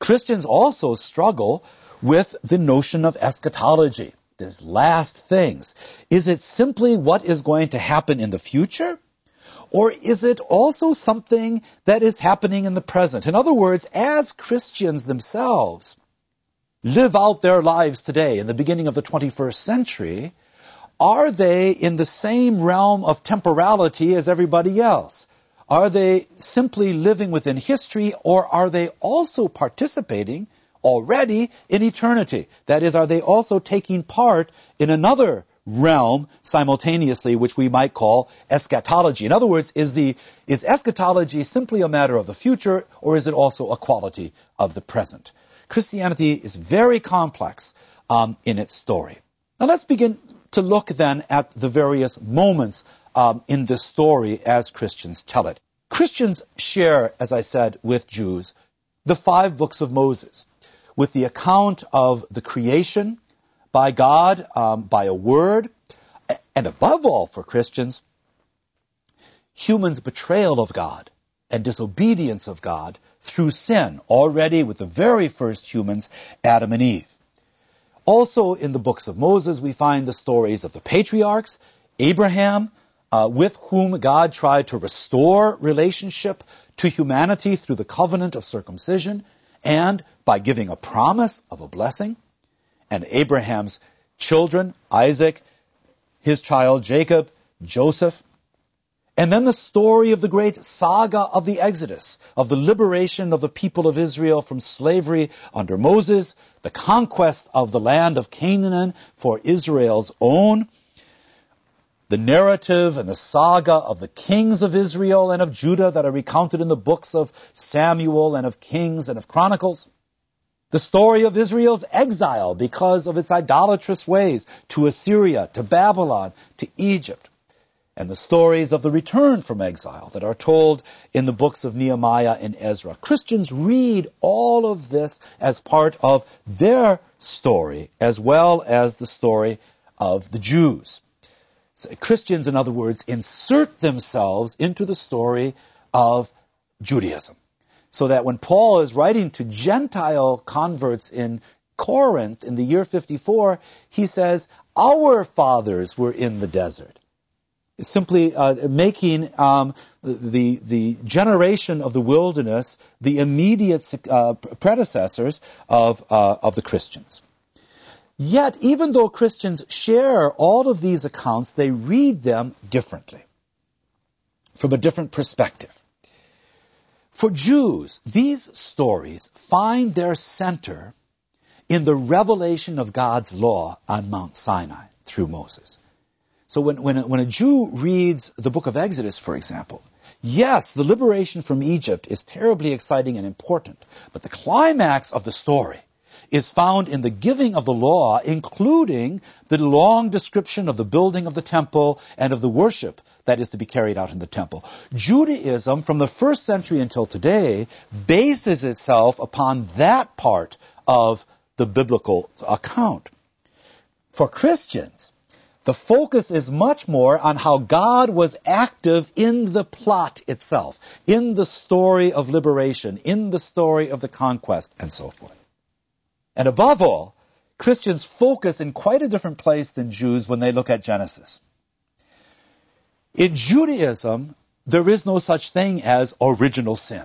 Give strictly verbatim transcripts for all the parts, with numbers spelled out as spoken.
Christians also struggle with the notion of eschatology, these last things. Is it simply what is going to happen in the future? Or is it also something that is happening in the present? In other words, as Christians themselves live out their lives today in the beginning of the twenty-first century, are they in the same realm of temporality as everybody else? Are they simply living within history, or are they also participating already in eternity? That is, are they also taking part in another realm simultaneously, which we might call eschatology? In other words, is the is eschatology simply a matter of the future, or is it also a quality of the present? Christianity is very complex um, in its story. Now let's begin to look then at the various moments um, in this story as Christians tell it. Christians share, as I said, with Jews, the five books of Moses, with the account of the creation by God, um, by a word, and above all for Christians, humans' betrayal of God and disobedience of God through sin, already with the very first humans, Adam and Eve. Also in the books of Moses, we find the stories of the patriarchs, Abraham, uh, with whom God tried to restore relationship to humanity through the covenant of circumcision and by giving a promise of a blessing, and Abraham's children, Isaac, his child Jacob, Joseph. And then the story of the great saga of the Exodus, of the liberation of the people of Israel from slavery under Moses, the conquest of the land of Canaan for Israel's own, the narrative and the saga of the kings of Israel and of Judah that are recounted in the books of Samuel and of Kings and of Chronicles, the story of Israel's exile because of its idolatrous ways to Assyria, to Babylon, to Egypt, and the stories of the return from exile that are told in the books of Nehemiah and Ezra. Christians read all of this as part of their story, as well as the story of the Jews. So Christians, in other words, insert themselves into the story of Judaism, so that when Paul is writing to Gentile converts in Corinth in the year fifty-four, he says, our fathers were in the desert. Simply uh, making um, the the generation of the wilderness the immediate uh, predecessors of uh, of the Christians. Yet, even though Christians share all of these accounts, they read them differently, from a different perspective. For Jews, these stories find their center in the revelation of God's law on Mount Sinai through Moses. So when, when, a, when a Jew reads the book of Exodus, for example, yes, the liberation from Egypt is terribly exciting and important, but the climax of the story is found in the giving of the law, including the long description of the building of the temple and of the worship that is to be carried out in the temple. Judaism, from the first century until today, bases itself upon that part of the biblical account. For Christians, the focus is much more on how God was active in the plot itself, in the story of liberation, in the story of the conquest, and so forth. And above all, Christians focus in quite a different place than Jews when they look at Genesis. In Judaism, there is no such thing as original sin,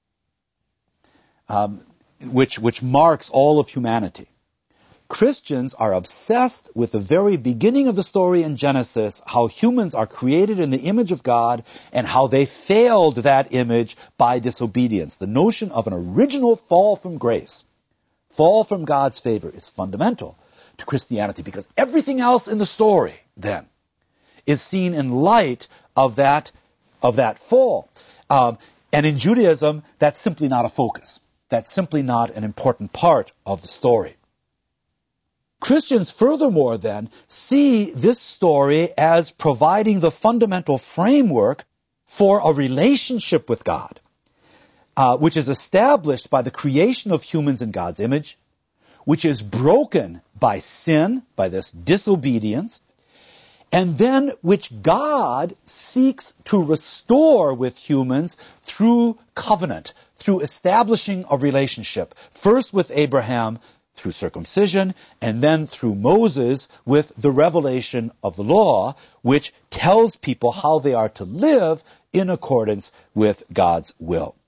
um, which, which marks all of humanity. Christians are obsessed with the very beginning of the story in Genesis, how humans are created in the image of God and how they failed that image by disobedience. The notion of an original fall from grace, fall from God's favor, is fundamental to Christianity, because everything else in the story then is seen in light of that, of that fall. Um, and in Judaism, that's simply not a focus. That's simply not an important part of the story. Christians, furthermore, then, see this story as providing the fundamental framework for a relationship with God, uh, which is established by the creation of humans in God's image, which is broken by sin, by this disobedience, and then which God seeks to restore with humans through covenant, through establishing a relationship, first with Abraham through circumcision, and then through Moses with the revelation of the law, which tells people how they are to live in accordance with God's will.